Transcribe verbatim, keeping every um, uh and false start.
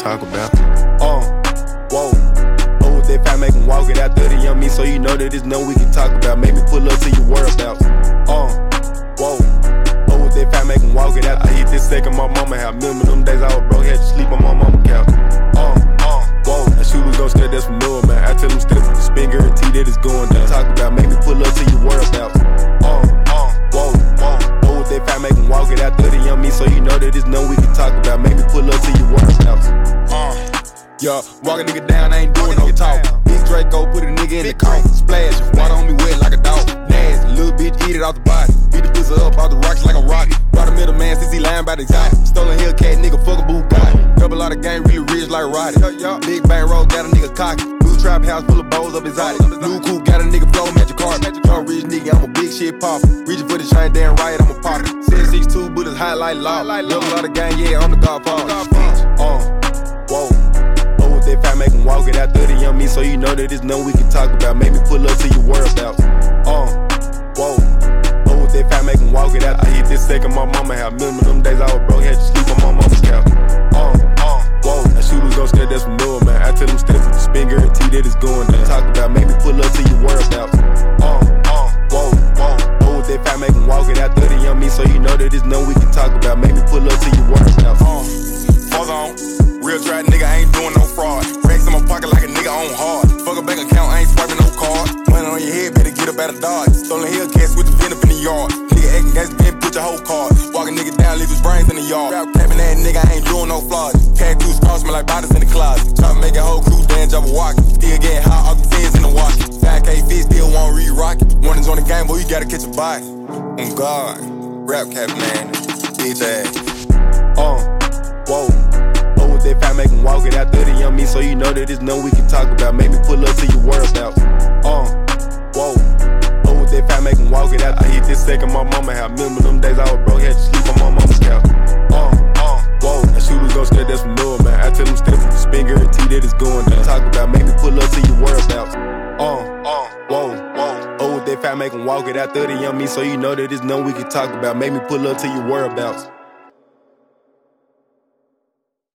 talk about. Uh, whoa. Oh, with that fat, make him walk it out there, the young me, so you know that it's nothing we can talk about. Make me pull up to your whereabouts. Uh, whoa. Oh, with that fat, make him walk it out. I hit this second, my mama had. Remember them days I was broke, had to sleep on my mama couch. Uh, uh, whoa. That shooters gon' stare, that's from Noah, man. I tell them step with the spin, guarantee that it's going down. Talk about, make me pull up to your whereabouts. Uh, uh, whoa, whoa. Oh, with that fat, make him walk it out there, the young me, so you know that it's nothing we can talk about. Make me pull up to your whereabouts. Uh, yeah, walk a nigga down, I ain't doing no talk. Big Draco, put a nigga in the car. Splash, water on me wet like a dog. Nasty, little bitch, eat it off the body. Beat the pussy up off the rocks like a rocket. Brought a middle man since he lying by the exotic. Stolen Hellcat, nigga, fuck a Bugatti. Double lot of gang, really rich like Roddy. Big bang roll, got a nigga cocky. New trap house full of bowls up exotic. New coupe, got a nigga flow, magic card. Young rich nigga, I'm a big shit popper. Reaching for the chain, damn right, I'm a pocket. seven six two, bullets hot like law. Double lot of gang, yeah, I'm the godfather. Uh, whoa. That fat, make him walk it out there, the young me, so you know that it's nothing we can talk about. Make me pull up to your whereabouts. Uh, whoa. Oh, with that fat, make him walk it out. I hit this second, my mama had. Remember them days I was broke, had to sleep on my mama's couch. Uh, uh, whoa. That shooters gon' stare, that's from Noah, man. I tell them step with the spin, guarantee that it's going down. Talk about, make me pull up to your whereabouts. Uh, uh, whoa, whoa. Oh, with that fat, make him walk it out there, the young me, so you know that it's nothing we can talk about. Make me pull up to your whereabouts. Uh, fuck on. Real trap nigga, I ain't doing no fraud. Racks in my pocket like a nigga on hard. Fuck a bank account, I ain't swiping no card. Money on your head, better get up out of Dodge. Stolen Hellcats with the vent up in the yard. Nigga acting gangsta, then put your whole card. Walk a nigga down, leave his brains in the yard. Rap capping that nigga, I ain't doing no flaws. Cat crew scars smell like bodies in the closet. Try to make a whole crew dance, jump a walkie. Still getting hot, all the feds in the walkie. five K fit, still won't re-rock it. Warnings on the game, boy, you gotta catch a body. On God, rap cap man, bitch ass. Uh, whoa. That fat, make him walk it out there, the young me, so you know that it's nothing we can talk about. Make me pull up to your whereabouts. Uh, whoa. Oh, with that fat, make him walk it out. I hit this second, my mama had. Remember them days I was broke, had to sleep on my mama's couch. Uh, uh, whoa. That shooters gon' stare, that's from Noah, man. I tell them step with the spin, guarantee that it's going down. Talk about, make me pull up to your whereabouts. Uh, uh, whoa, whoa. Oh, with that fat, make him walk it out there, the young me, so you know that it's nothing we can talk about. Make me pull up to your whereabouts.